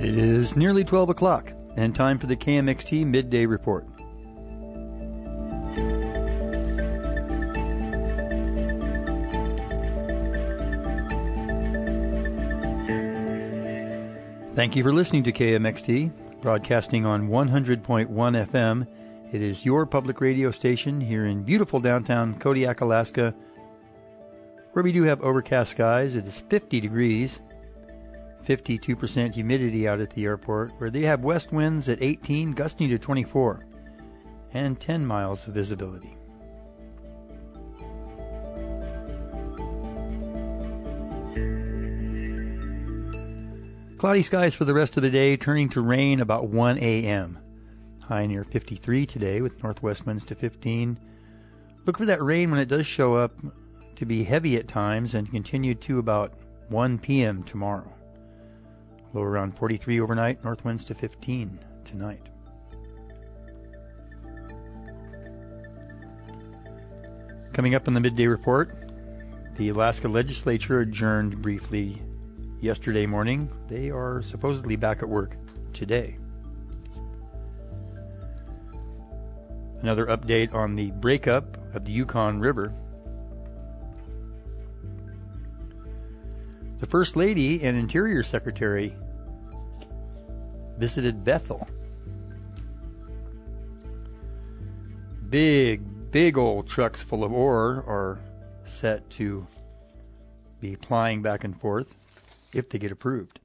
It is nearly 12 o'clock and time for the KMXT Midday Report. Thank you for listening to KMXT, broadcasting on 100.1 FM. It is your public radio station here in beautiful downtown Kodiak, Alaska, where we do have overcast skies. It is 50 degrees, 52% humidity out at the airport, where they have west winds at 18, gusting to 24, and 10 miles of visibility. Cloudy skies for the rest of the day, turning to rain about 1 a.m. High near 53 today with northwest winds to 15. Look for that rain when it does show up to be heavy at times and continue to about 1 p.m. tomorrow. Low around 43 overnight, north winds to 15 tonight. Coming up on the midday report, the Alaska legislature adjourned briefly yesterday morning. They are supposedly back at work today. Another update on the breakup of the Yukon River. The First Lady and Interior Secretary visited Bethel. Big old trucks full of ore are set to be plying back and forth if they get approved.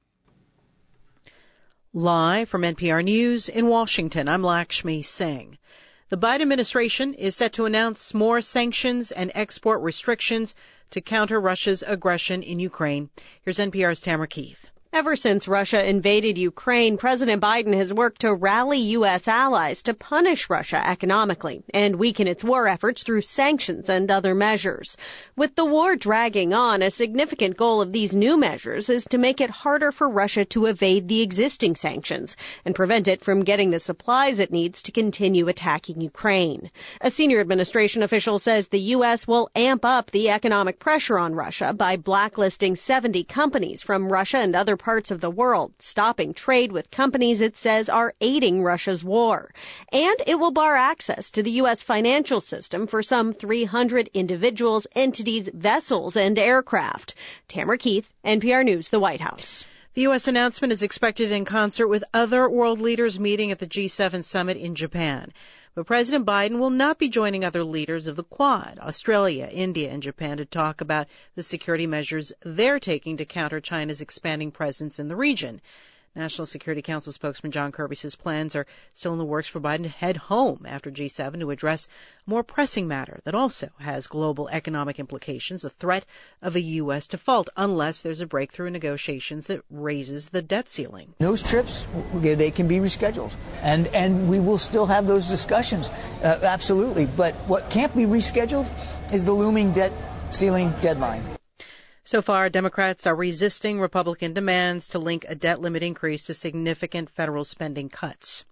Live from NPR News in Washington, I'm Lakshmi Singh. The Biden administration is set to announce more sanctions and export restrictions to counter Russia's aggression in Ukraine. Here's NPR's Tamara Keith. Ever since Russia invaded Ukraine, President Biden has worked to rally U.S. allies to punish Russia economically and weaken its war efforts through sanctions and other measures. With the war dragging on, a significant goal of these new measures is to make it harder for Russia to evade the existing sanctions and prevent it from getting the supplies it needs to continue attacking Ukraine. A senior administration official says the U.S. will amp up the economic pressure on Russia by blacklisting 70 companies from Russia and other parts of the world, stopping trade with companies it says are aiding Russia's war. And it will bar access to the U.S. financial system for some 300 individuals, entities, vessels, and aircraft. Tamara Keith, NPR News, the White House. The U.S. announcement is expected in concert with other world leaders meeting at the G7 summit in Japan. But President Biden will not be joining other leaders of the Quad, Australia, India, and Japan, to talk about the security measures they're taking to counter China's expanding presence in the region. National Security Council spokesman John Kirby says plans are still in the works for Biden to head home after G7 to address a more pressing matter that also has global economic implications, the threat of a U.S. default unless there's a breakthrough in negotiations that raises the debt ceiling. Those trips, they can be rescheduled, and we will still have those discussions, absolutely. But what can't be rescheduled is the looming debt ceiling deadline. So far, Democrats are resisting Republican demands to link a debt limit increase to significant federal spending cuts.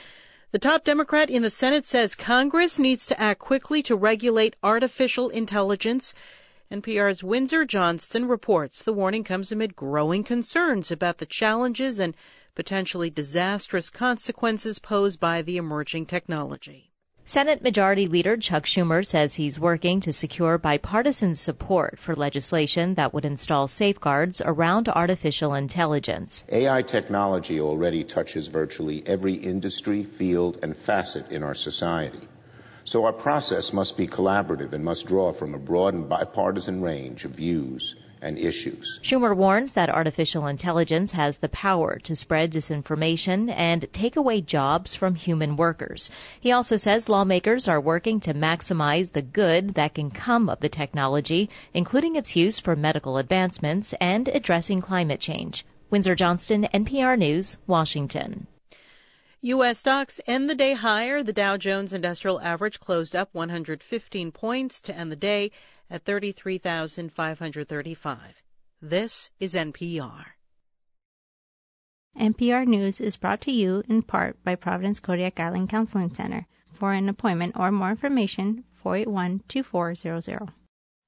The top Democrat in the Senate says Congress needs to act quickly to regulate artificial intelligence. NPR's Windsor Johnston reports the warning comes amid growing concerns about the challenges and potentially disastrous consequences posed by the emerging technology. Senate Majority Leader Chuck Schumer says he's working to secure bipartisan support for legislation that would install safeguards around artificial intelligence. AI technology already touches virtually every industry, field, and facet in our society. So our process must be collaborative and must draw from a broad and bipartisan range of views and issues. Schumer warns that artificial intelligence has the power to spread disinformation and take away jobs from human workers. He also says lawmakers are working to maximize the good that can come of the technology, including its use for medical advancements and addressing climate change. Windsor Johnston, NPR News, Washington. U.S. stocks end the day higher. The Dow Jones Industrial Average closed up 115 points to end the day at 33,535. This is NPR. NPR News is brought to you in part by Providence Kodiak Island Counseling Center. For an appointment or more information, 481-2400.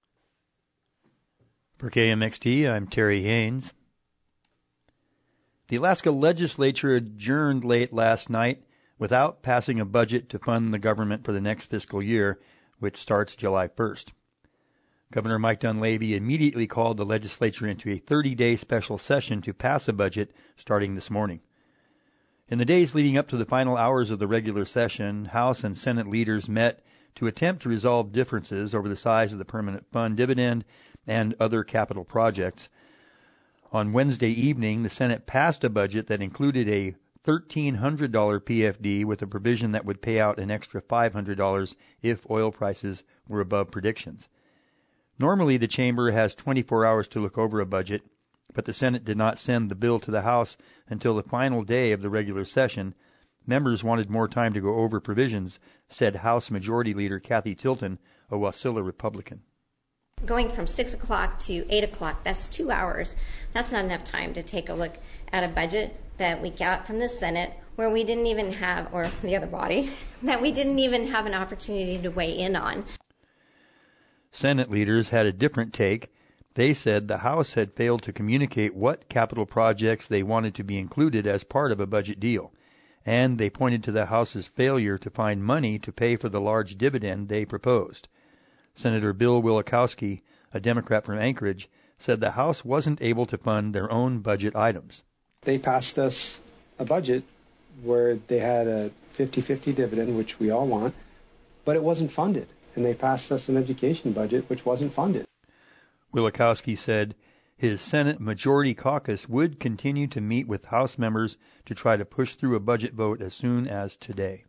For KMXT, I'm Terry Haynes. The Alaska legislature adjourned late last night without passing a budget to fund the government for the next fiscal year, which starts July 1st. Governor Mike Dunleavy immediately called the legislature into a 30-day special session to pass a budget starting this morning. In the days leading up to the final hours of the regular session, House and Senate leaders met to attempt to resolve differences over the size of the permanent fund dividend and other capital projects. On Wednesday evening, the Senate passed a budget that included a $1,300 PFD with a provision that would pay out an extra $500 if oil prices were above predictions. Normally, the chamber has 24 hours to look over a budget, but the Senate did not send the bill to the House until the final day of the regular session. Members wanted more time to go over provisions, said House Majority Leader Kathy Tilton, a Wasilla Republican. Going from 6 o'clock to 8 o'clock, that's 2 hours. That's not enough time to take a look at a budget that we got from the Senate, where we didn't even have, or the other body, that we didn't even have an opportunity to weigh in on. Senate leaders had a different take. They said the House had failed to communicate what capital projects they wanted to be included as part of a budget deal, and they pointed to the House's failure to find money to pay for the large dividend they proposed. Senator Bill Wielechowski, a Democrat from Anchorage, said the House wasn't able to fund their own budget items. They passed us a budget where they had a 50-50 dividend, which we all want, but it wasn't funded. And they passed us an education budget, which wasn't funded. Wielechowski said his Senate Majority Caucus would continue to meet with House members to try to push through a budget vote as soon as today.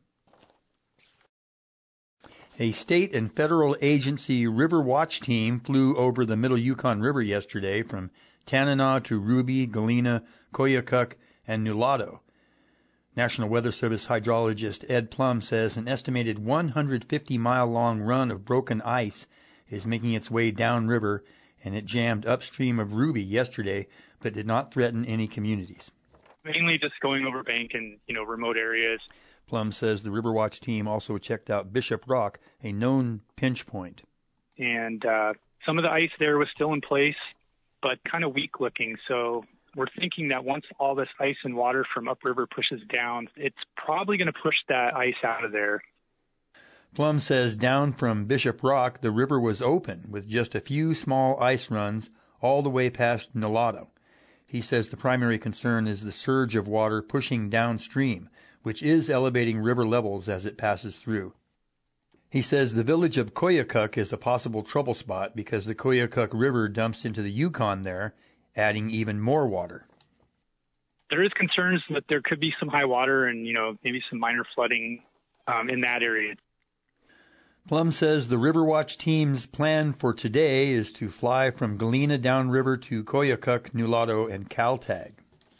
A state and federal agency River Watch team flew over the Middle Yukon River yesterday from Tanana to Ruby, Galena, Koyukuk, and Nulato. National Weather Service hydrologist Ed Plum says an estimated 150-mile-long run of broken ice is making its way downriver, and it jammed upstream of Ruby yesterday, but did not threaten any communities. Mainly just going over bank and, remote areas. Plum says the Riverwatch team also checked out Bishop Rock, a known pinch point. And some of the ice there was still in place, but kind of weak looking. So we're thinking that once all this ice and water from upriver pushes down, it's probably going to push that ice out of there. Plum says down from Bishop Rock, the river was open with just a few small ice runs all the way past Nulato. He says the primary concern is the surge of water pushing downstream, which is elevating river levels as it passes through. He says the village of Koyukuk is a possible trouble spot because the Koyukuk River dumps into the Yukon there, adding even more water. There is concerns that there could be some high water and, maybe some minor flooding in that area. Plum says the Riverwatch team's plan for today is to fly from Galena downriver to Koyukuk, Nulato, and Kaltag.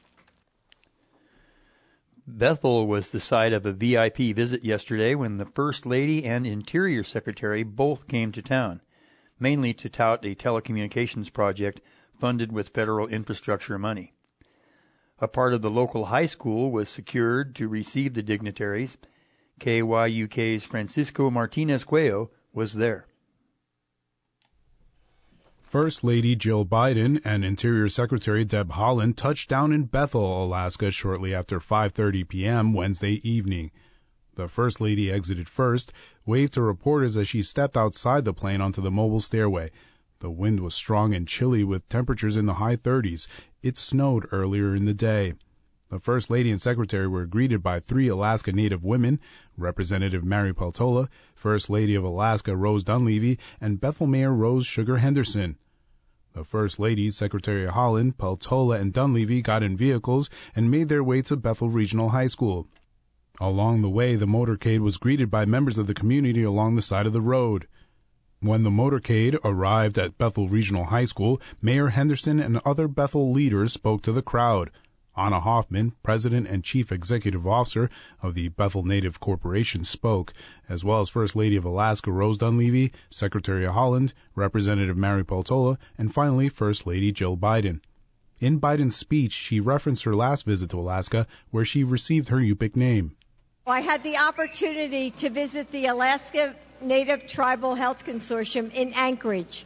Bethel was the site of a VIP visit yesterday when the First Lady and Interior Secretary both came to town, mainly to tout a telecommunications project funded with federal infrastructure money. A part of the local high school was secured to receive the dignitaries. KYUK's Francisco Martinez Cuello was there. First Lady Jill Biden and Interior Secretary Deb Haaland touched down in Bethel, Alaska shortly after 5:30 p.m. Wednesday evening. The First Lady exited first, waved to reporters as she stepped outside the plane onto the mobile stairway. The wind was strong and chilly with temperatures in the high 30s. It snowed earlier in the day. The First Lady and Secretary were greeted by 3 Alaska Native women, Representative Mary Peltola, First Lady of Alaska Rose Dunleavy, and Bethel Mayor Rose Sugar Henderson. The First Lady, Secretary Haaland, Peltola, and Dunleavy got in vehicles and made their way to Bethel Regional High School. Along the way, the motorcade was greeted by members of the community along the side of the road. When the motorcade arrived at Bethel Regional High School, Mayor Henderson and other Bethel leaders spoke to the crowd. Anna Hoffman, President and Chief Executive Officer of the Bethel Native Corporation, spoke, as well as First Lady of Alaska Rose Dunleavy, Secretary Haaland, Representative Mary Peltola, and finally First Lady Jill Biden. In Biden's speech, she referenced her last visit to Alaska, where she received her Yupik name. I had the opportunity to visit the Alaska Native Tribal Health Consortium in Anchorage,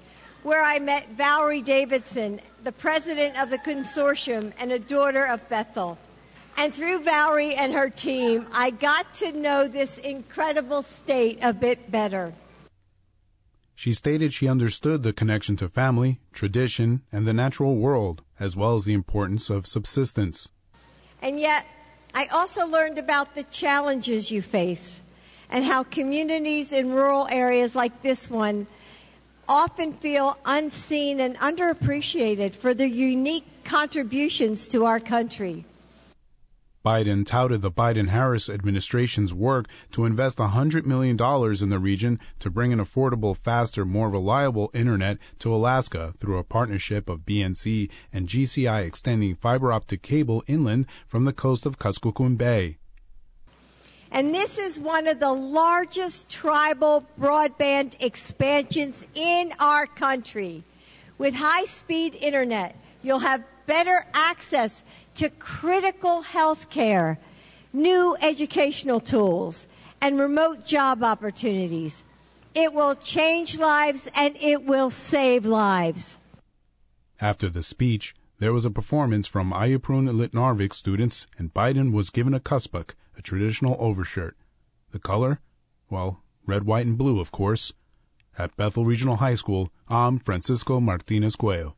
where I met Valerie Davidson, the president of the consortium and a daughter of Bethel. And through Valerie and her team, I got to know this incredible state a bit better. She stated she understood the connection to family, tradition, and the natural world, as well as the importance of subsistence. And yet, I also learned about the challenges you face and how communities in rural areas like this one often feel unseen and underappreciated for their unique contributions to our country. Biden touted the Biden-Harris administration's work to invest $100 million in the region to bring an affordable, faster, more reliable internet to Alaska through a partnership of BNC and GCI extending fiber optic cable inland from the coast of Kuskokwim Bay. And this is one of the largest tribal broadband expansions in our country. With high-speed internet, you'll have better access to critical health care, new educational tools, and remote job opportunities. It will change lives and it will save lives. After the speech, there was a performance from Ayuprun Litnarvik students, and Biden was given a kuspuk, a traditional overshirt. The color? Well, red, white, and blue, of course. At Bethel Regional High School, I'm Francisco Martinez Cuello.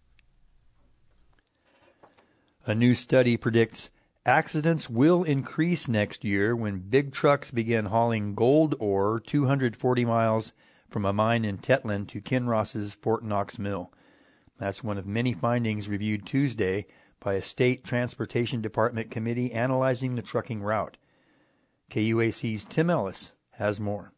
A new study predicts accidents will increase next year when big trucks begin hauling gold ore 240 miles from a mine in Tetland to Kinross's Fort Knox mill. That's one of many findings reviewed Tuesday by a state transportation department committee analyzing the trucking route. KUAC's Tim Ellis has more.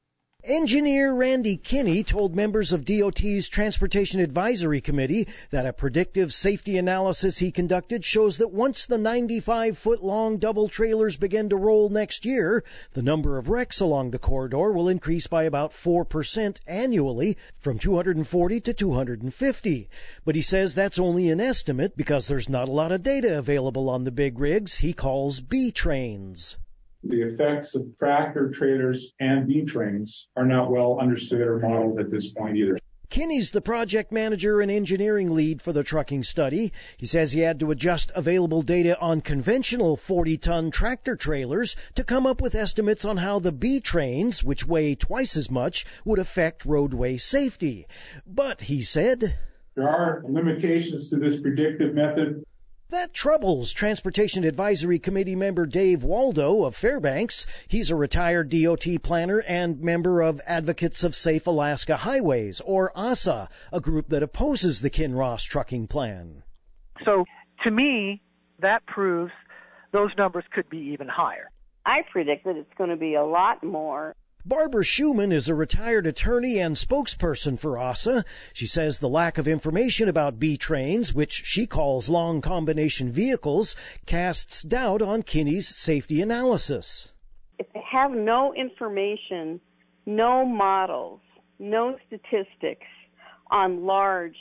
Engineer Randy Kinney told members of DOT's Transportation Advisory Committee that a predictive safety analysis he conducted shows that once the 95-foot-long double trailers begin to roll next year, the number of wrecks along the corridor will increase by about 4% annually, from 240 to 250. But he says that's only an estimate because there's not a lot of data available on the big rigs he calls B trains. The effects of tractor trailers and B trains are not well understood or modeled at this point either. Kinney's the project manager and engineering lead for the trucking study. He says he had to adjust available data on conventional 40-ton tractor trailers to come up with estimates on how the B trains, which weigh twice as much, would affect roadway safety. But, he said, there are limitations to this predictive method. That troubles Transportation Advisory Committee member Dave Waldo of Fairbanks. He's a retired DOT planner and member of Advocates of Safe Alaska Highways, or ASA, a group that opposes the Kinross trucking plan. So, to me, that proves those numbers could be even higher. I predict that it's going to be a lot more. Barbara Schumann is a retired attorney and spokesperson for ASA. She says the lack of information about B trains, which she calls long combination vehicles, casts doubt on Kinney's safety analysis. If they have no information, no models, no statistics on large,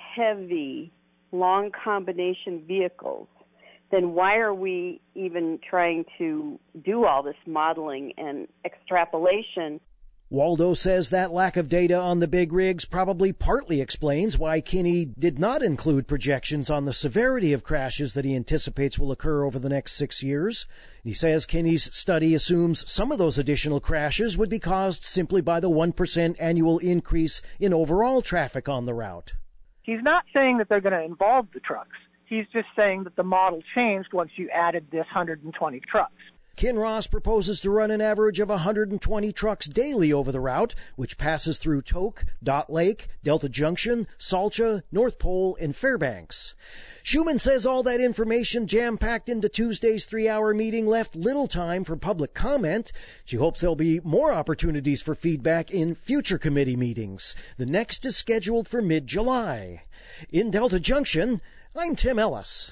heavy, long combination vehicles, then why are we even trying to do all this modeling and extrapolation? Waldo says that lack of data on the big rigs probably partly explains why Kinney did not include projections on the severity of crashes that he anticipates will occur over the next 6 years. He says Kinney's study assumes some of those additional crashes would be caused simply by the 1% annual increase in overall traffic on the route. He's not saying that they're going to involve the trucks. He's just saying that the model changed once you added this 120 trucks. Kinross proposes to run an average of 120 trucks daily over the route, which passes through Tok, Dot Lake, Delta Junction, Salcha, North Pole, and Fairbanks. Schumann says all that information jam-packed into Tuesday's 3-hour meeting left little time for public comment. She hopes there'll be more opportunities for feedback in future committee meetings. The next is scheduled for mid-July. In Delta Junction, I'm Tim Ellis.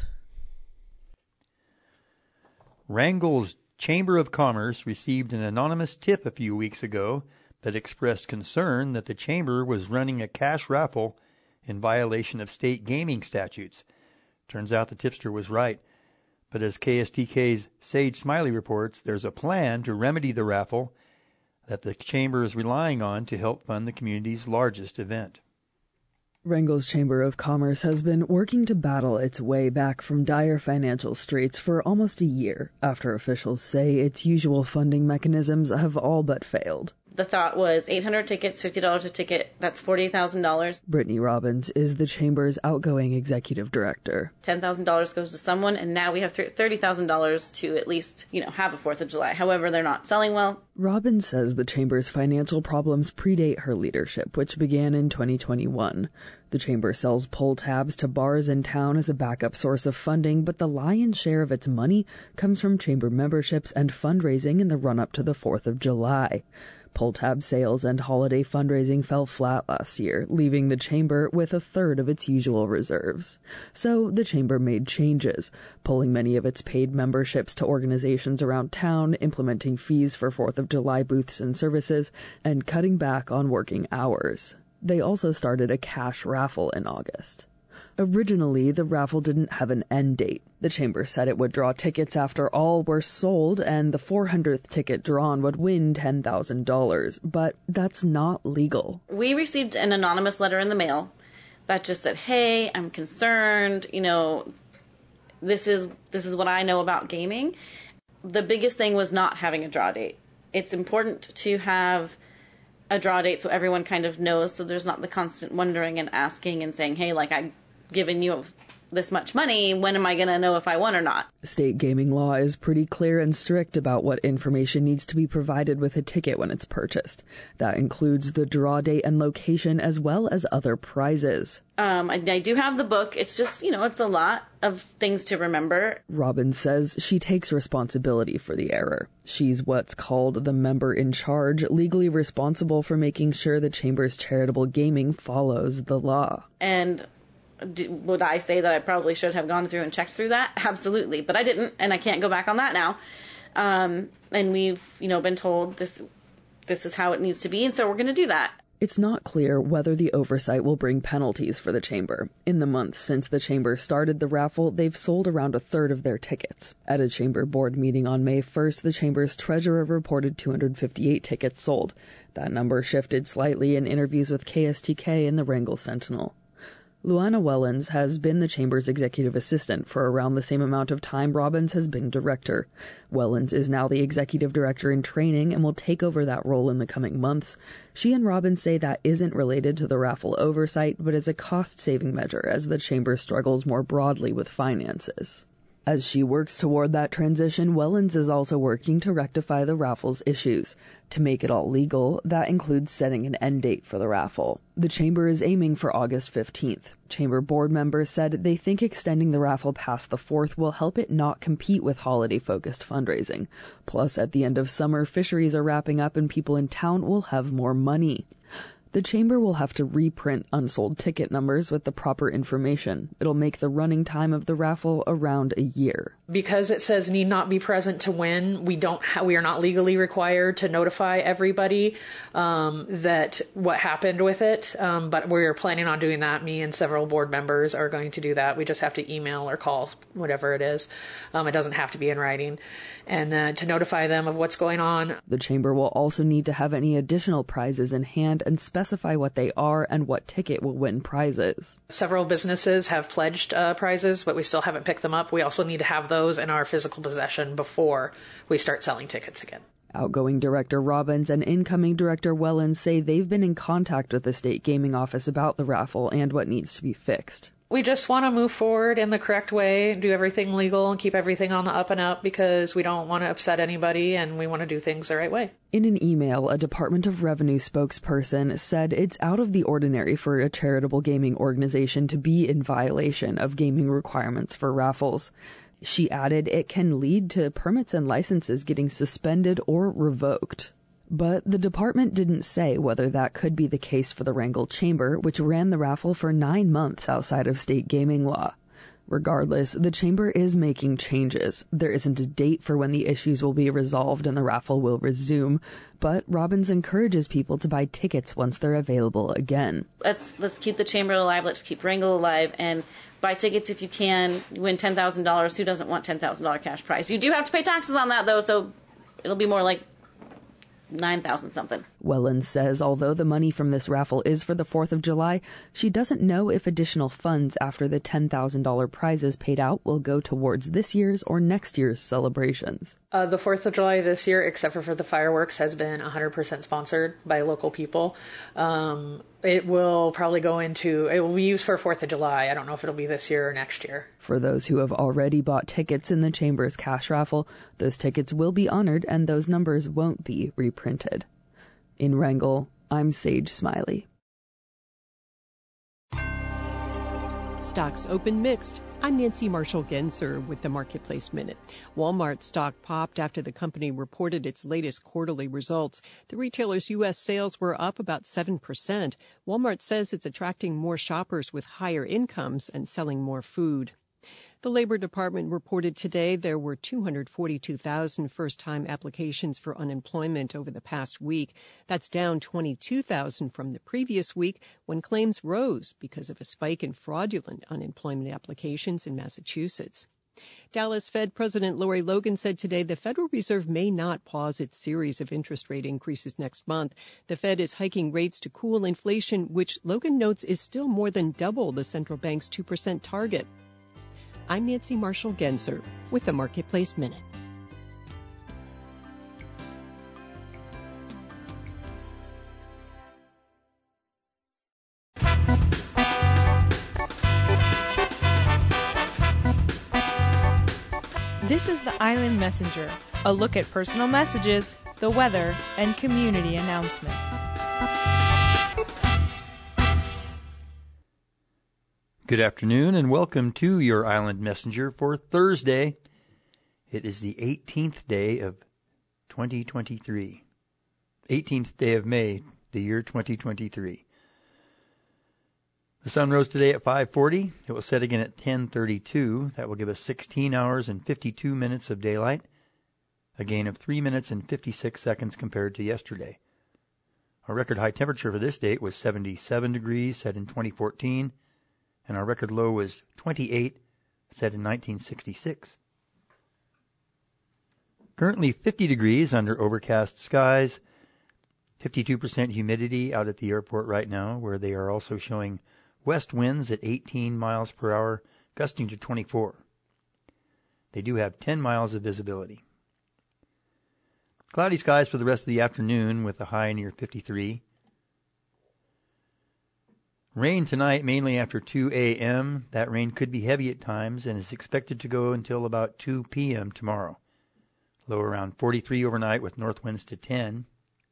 Wrangell's Chamber of Commerce received an anonymous tip a few weeks ago that expressed concern that the chamber was running a cash raffle in violation of state gaming statutes. Turns out the tipster was right. But as KSTK's Sage Smiley reports, there's a plan to remedy the raffle that the chamber is relying on to help fund the community's largest event. Wrangell's Chamber of Commerce has been working to battle its way back from dire financial straits for almost a year after officials say its usual funding mechanisms have all but failed. The thought was 800 tickets, $50 a ticket, that's $48,000. Brittany Robbins is the Chamber's outgoing executive director. $10,000 goes to someone, and now we have $30,000 to at least, have a 4th of July. However, they're not selling well. Robbins says the Chamber's financial problems predate her leadership, which began in 2021. The Chamber sells pull tabs to bars in town as a backup source of funding, but the lion's share of its money comes from Chamber memberships and fundraising in the run-up to the 4th of July. Pull-tab sales and holiday fundraising fell flat last year, leaving the Chamber with a third of its usual reserves. So the Chamber made changes, pulling many of its paid memberships to organizations around town, implementing fees for 4th of July booths and services, and cutting back on working hours. They also started a cash raffle in August. Originally, the raffle didn't have an end date. The Chamber said it would draw tickets after all were sold, and the 400th ticket drawn would win $10,000. But that's not legal. We received an anonymous letter in the mail that just said, hey, I'm concerned, this is what I know about gaming. The biggest thing was not having a draw date. It's important to have a draw date so everyone kind of knows, so there's not the constant wondering and asking and saying, hey, I've given you this much money, when am I going to know if I won or not? State gaming law is pretty clear and strict about what information needs to be provided with a ticket when it's purchased. That includes the draw date and location as well as other prizes. I do have the book. It's just, it's a lot of things to remember. Robbins says she takes responsibility for the error. She's what's called the member in charge, legally responsible for making sure the Chamber's charitable gaming follows the law. And would I say that I probably should have gone through and checked through that? Absolutely. But I didn't, and I can't go back on that now. And we've, been told this is how it needs to be, and so we're going to do that. It's not clear whether the oversight will bring penalties for the Chamber. In the months since the Chamber started the raffle, they've sold around a third of their tickets. At a Chamber board meeting on May 1st, the Chamber's treasurer reported 258 tickets sold. That number shifted slightly in interviews with KSTK and the Wrangell Sentinel. Luana Wellens has been the Chamber's executive assistant for around the same amount of time Robbins has been director. Wellens is now the executive director in training and will take over that role in the coming months. She and Robbins say that isn't related to the raffle oversight, but is a cost-saving measure as the Chamber struggles more broadly with finances. As she works toward that transition, Wellens is also working to rectify the raffle's issues. To make it all legal, that includes setting an end date for the raffle. The Chamber is aiming for August 15th. Chamber board members said they think extending the raffle past the 4th will help it not compete with holiday-focused fundraising. Plus, at the end of summer, fisheries are wrapping up and people in town will have more money. The Chamber will have to reprint unsold ticket numbers with the proper information. It'll make the running time of the raffle around a year. Because it says need not be present to win, we are not legally required to notify everybody that what happened with it. But we're planning on doing that. Me and several board members are going to do that. We just have to email or call, whatever it is. It doesn't have to be in writing. And to notify them of what's going on. The Chamber will also need to have any additional prizes in hand and specify what they are and what ticket will win prizes. Several businesses have pledged prizes, but we still haven't picked them up. We also need to have those in our physical possession before we start selling tickets again. Outgoing Director Robbins and incoming Director Wellens say they've been in contact with the state gaming office about the raffle and what needs to be fixed. We just want to move forward in the correct way, do everything legal, and keep everything on the up and up because we don't want to upset anybody and we want to do things the right way. In an email, a Department of Revenue spokesperson said it's out of the ordinary for a charitable gaming organization to be in violation of gaming requirements for raffles. She added it can lead to permits and licenses getting suspended or revoked. But the department didn't say whether that could be the case for the Wrangell Chamber, which ran the raffle for 9 months outside of state gaming law. Regardless, the Chamber is making changes. There isn't a date for when the issues will be resolved and the raffle will resume, but Robbins encourages people to buy tickets once they're available again. Let's keep the Chamber alive, let's keep Wrangell alive, and buy tickets if you can. You win $10,000. Who doesn't want $10,000 cash prize? You do have to pay taxes on that, though, so it'll be more like $9,000 something. Wellens says although the money from this raffle is for the 4th of July, she doesn't know if additional funds after the $10,000 prizes paid out will go towards this year's or next year's celebrations. The 4th of July this year, except for the fireworks, has been 100% sponsored by local people. It will probably it will be used for 4th of July. I don't know if it'll be this year or next year. For those who have already bought tickets in the Chamber's cash raffle, those tickets will be honored and those numbers won't be reprinted. In Wrangell, I'm Sage Smiley. Stocks open mixed. I'm Nancy Marshall-Genzer with the Marketplace Minute. Walmart stock popped after the company reported its latest quarterly results. The retailer's U.S. sales were up about 7%. Walmart says it's attracting more shoppers with higher incomes and selling more food. The Labor Department reported today there were 242,000 first-time applications for unemployment over the past week. That's down 22,000 from the previous week when claims rose because of a spike in fraudulent unemployment applications in Massachusetts. Dallas Fed President Lori Logan said today the Federal Reserve may not pause its series of interest rate increases next month. The Fed is hiking rates to cool inflation, which Logan notes is still more than double the central bank's 2% target. I'm Nancy Marshall-Genzer with the Marketplace Minute. This is the Island Messenger, a look at personal messages, the weather, and community announcements. Good afternoon and welcome to your Island Messenger for Thursday. It is the 18th day of 2023. 18th day of May, the year 2023. The sun rose today at 5:40. It will set again at 10:32. That will give us 16 hours and 52 minutes of daylight, a gain of 3 minutes and 56 seconds compared to yesterday. Our record high temperature for this date was 77 degrees, set in 2014. And our record low was 28, set in 1966. Currently 50 degrees under overcast skies, 52% humidity out at the airport right now, where they are also showing west winds at 18 miles per hour, gusting to 24. They do have 10 miles of visibility. Cloudy skies for the rest of the afternoon with a high near 53. Rain tonight, mainly after 2 a.m. That rain could be heavy at times and is expected to go until about 2 p.m. tomorrow. Low around 43 overnight with north winds to 10.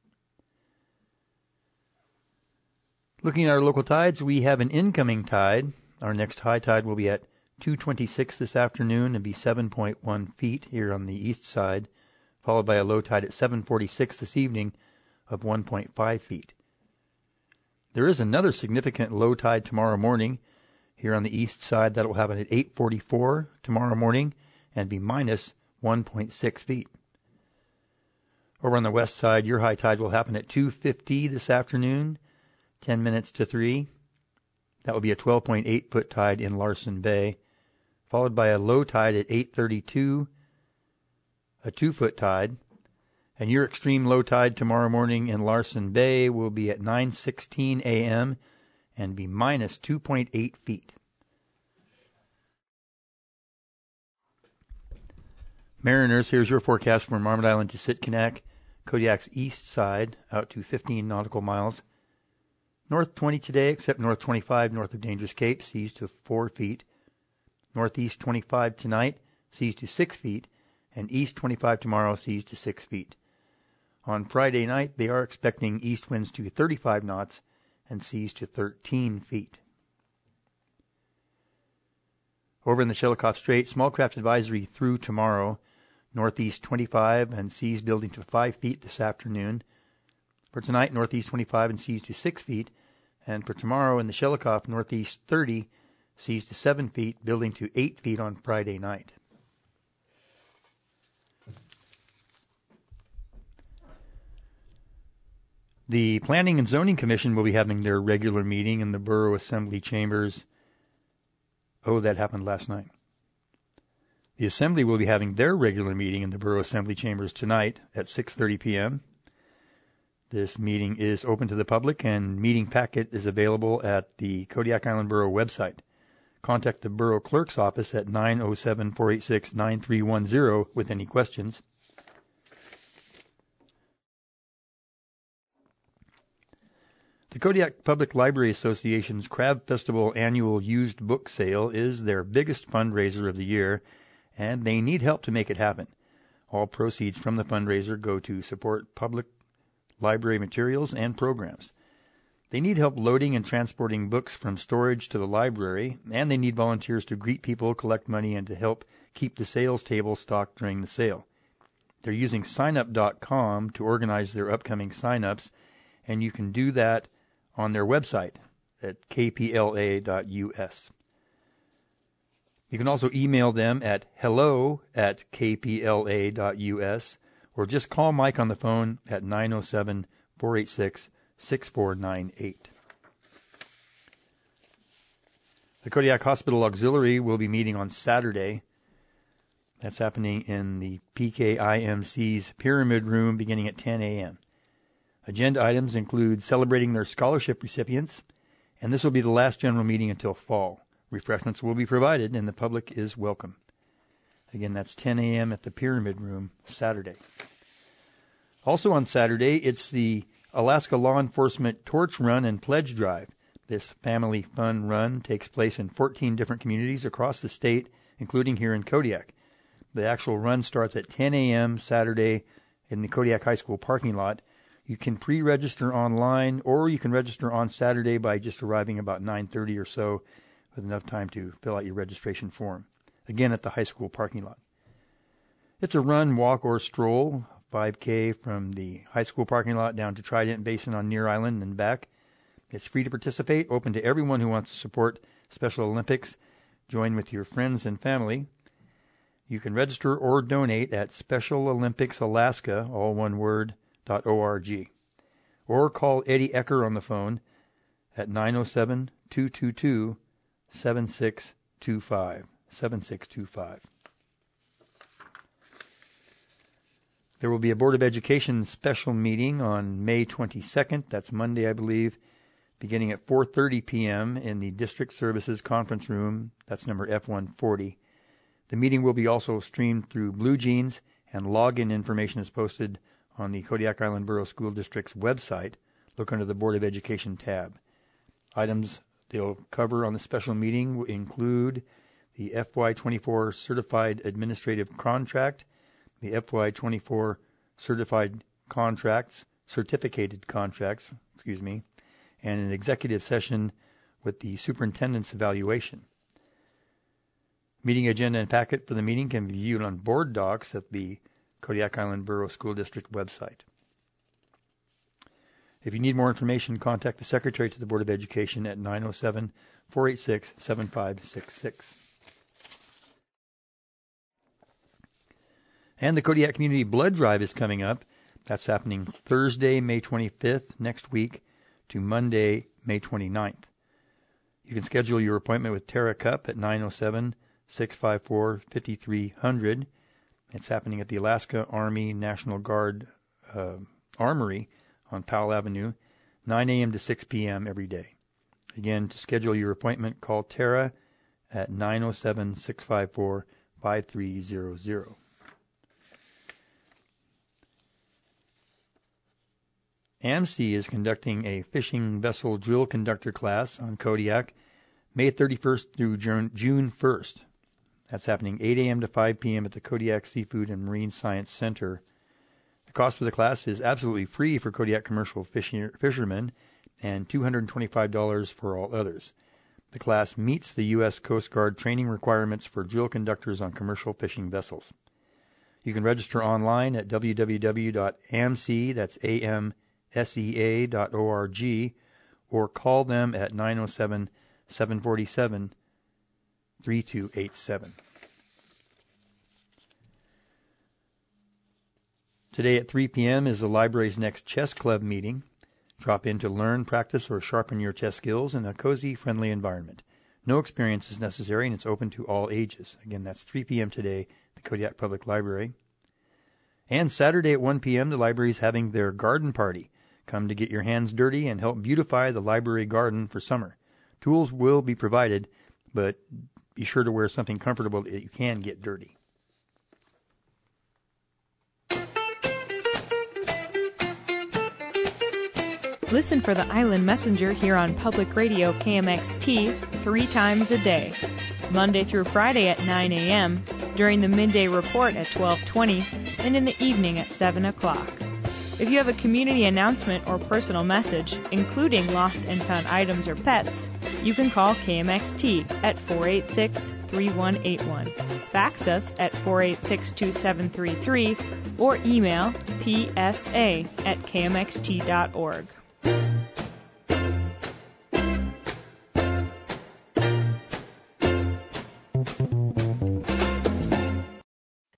Looking at our local tides, we have an incoming tide. Our next high tide will be at 2:26 this afternoon and be 7.1 feet here on the east side, followed by a low tide at 7:46 this evening of 1.5 feet. There is another significant low tide tomorrow morning here on the east side. That will happen at 8:44 tomorrow morning and be minus 1.6 feet. Over on the west side, your high tide will happen at 2:50 this afternoon, 10 minutes to 3. That will be a 12.8 foot tide in Larsen Bay, followed by a low tide at 8:32, a 2 foot tide. And your extreme low tide tomorrow morning in Larsen Bay will be at 9:16 a.m. and be minus 2.8 feet. Mariners, here's your forecast from Marmot Island to Sitkinak, Kodiak's east side, out to 15 nautical miles. North 20 today, except north 25 north of Dangerous Cape, seas to 4 feet. Northeast 25 tonight, seas to 6 feet. And east 25 tomorrow, seas to 6 feet. On Friday night, they are expecting east winds to 35 knots and seas to 13 feet. Over in the Shelikof Strait, small craft advisory through tomorrow. Northeast 25 and seas building to 5 feet this afternoon. For tonight, northeast 25 and seas to 6 feet. And for tomorrow in the Shelikof, northeast 30, seas to 7 feet, building to 8 feet on Friday night. The Planning and Zoning Commission will be having their regular meeting in the Borough Assembly chambers. Oh, that happened last night. The Assembly will be having their regular meeting in the Borough Assembly chambers tonight at 6:30 p.m. This meeting is open to the public, and meeting packet is available at the Kodiak Island Borough website. Contact the Borough Clerk's office at 907-486-9310 with any questions. The Kodiak Public Library Association's Crab Festival annual used book sale is their biggest fundraiser of the year, and they need help to make it happen. All proceeds from the fundraiser go to support public library materials and programs. They need help loading and transporting books from storage to the library, and they need volunteers to greet people, collect money, and to help keep the sales table stocked during the sale. They're using signup.com to organize their upcoming signups, and you can do that on their website at kpla.us. You can also email them at hello@kpla.us, or just call Mike on the phone at 907-486-6498. The Kodiak Hospital Auxiliary will be meeting on Saturday. That's happening in the PKIMC's Pyramid Room beginning at 10 a.m. Agenda items include celebrating their scholarship recipients, and this will be the last general meeting until fall. Refreshments will be provided, and the public is welcome. Again, that's 10 a.m. at the Pyramid Room, Saturday. Also on Saturday, it's the Alaska Law Enforcement Torch Run and Pledge Drive. This family fun run takes place in 14 different communities across the state, including here in Kodiak. The actual run starts at 10 a.m. Saturday in the Kodiak High School parking lot. You can pre-register online, or you can register on Saturday by just arriving about 9:30 or so, with enough time to fill out your registration form. Again, at the high school parking lot. It's a run, walk, or stroll, 5K from the high school parking lot down to Trident Basin on Near Island and back. It's free to participate, open to everyone who wants to support Special Olympics. Join with your friends and family. You can register or donate at Special Olympics Alaska, all one word, .org. Or call Eddie Ecker on the phone at 907-222-7625. 7625. There will be a Board of Education special meeting on May 22nd. That's Monday, I believe, beginning at 4:30 p.m. in the District Services Conference Room. That's number F140. The meeting will be also streamed through Blue Jeans, and login information is posted on the Kodiak Island Borough School District's website. Look under the Board of Education tab. Items they'll cover on the special meeting will include the FY24 Certified Administrative Contract, the FY24 Certified Contracts, Certificated Contracts, and an executive session with the Superintendent's Evaluation. Meeting agenda and packet for the meeting can be viewed on board docs at the Kodiak Island Borough School District website. If you need more information, contact the Secretary to the Board of Education at 907-486-7566. And the Kodiak Community Blood Drive is coming up. That's happening Thursday, May 25th, next week, to Monday, May 29th. You can schedule your appointment with Tara Cupp at 907-654-5300. It's happening at the Alaska Army National Guard Armory on Powell Avenue, 9 a.m. to 6 p.m. every day. Again, to schedule your appointment, call Tara at 907-654-5300. AMC is conducting a fishing vessel drill conductor class on Kodiak May 31st through June 1st. That's happening 8 a.m. to 5 p.m. at the Kodiak Seafood and Marine Science Center. The cost for the class is absolutely free for Kodiak commercial fishermen and $225 for all others. The class meets the U.S. Coast Guard training requirements for drill conductors on commercial fishing vessels. You can register online at www.amsea, that's AMSEA.org, or call them at 907-747-3287. Today at 3 p.m. is the library's next chess club meeting. Drop in to learn, practice, or sharpen your chess skills in a cozy, friendly environment. No experience is necessary, and it's open to all ages. Again, that's 3 p.m. today at the Kodiak Public Library. And Saturday at 1 p.m., the library is having their garden party. Come to get your hands dirty and help beautify the library garden for summer. Tools will be provided, but be sure to wear something comfortable that you can get dirty. Listen for the Island Messenger here on Public Radio KMXT 3 times a day, Monday through Friday at 9 a.m., during the midday report at 12:20, and in the evening at 7 o'clock. If you have a community announcement or personal message, including lost and found items or pets, you can call KMXT at 486-3181, fax us at 486-2733, or email psa@kmxt.org.